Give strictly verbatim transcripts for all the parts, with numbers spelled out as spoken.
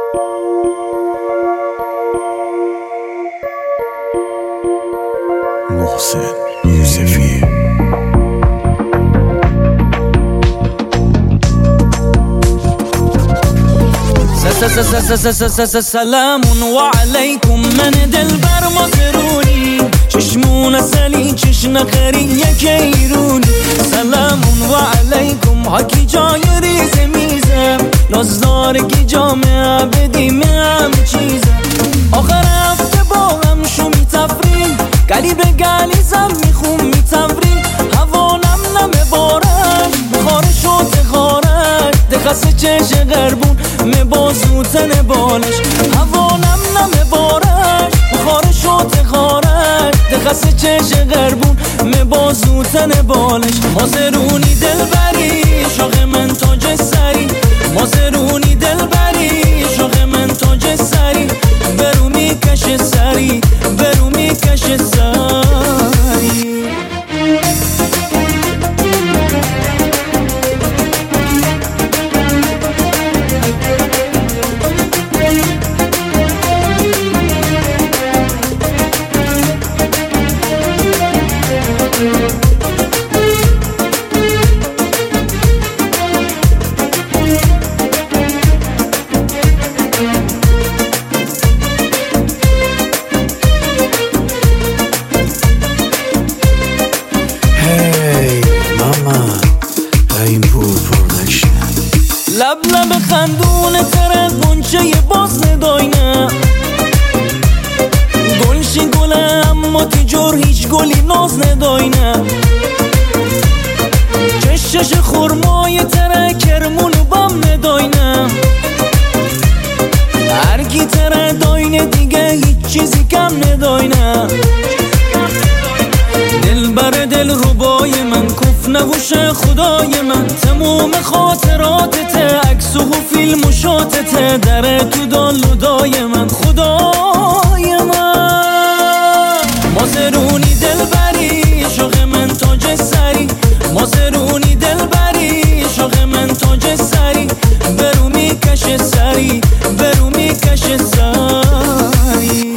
محسن یوسفی. سلامون و علیکم من دلبر مازرونی، چشمون سلی چشن خری یک ایرونی. سلامون و علیکم حکی جای ریز میزم، نازدارگی جامعه بدیم همه چیزم. آخر هفته با هم شو میتفریم، گلی به گلی زم میخون میتمریم. هوا نم نمه بارش بخارش و تخارش، دخصه چش غربون مبازو تن بالش. هوا نم نمه بارش بخارش و تخارش، دخصه چش غربون مبازو تن بالش. مازرونی دلبری شاق من تاج سری، مازرونی دلبری شاق من تاج سری. برو میکش سری، برو میکش سری. لب لب خندون ترد گنچه باز نداینه، گلشی گله اما تیجور هیچ گلی ناز نداینه. چشش خورمای تره کرمونو بام نداینه، هرگی تره داینه دیگه هیچ چیزی کم نداینه. دل بر دل ربای من کف نبوش خدای من، تموم خاطراتت عکس و فیلم و شاتت دره تو دال و دای من خدای من. مازرونی دلبری شاق من تاج سری، مازرونی دلبری شاق من تاج سری. برو میکش سری، برو میکش سری.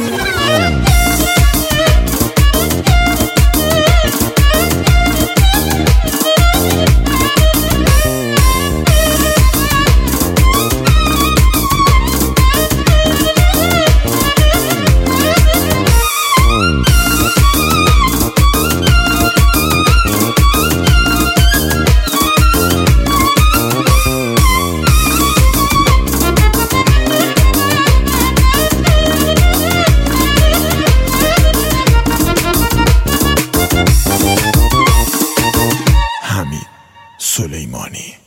سلیمانی.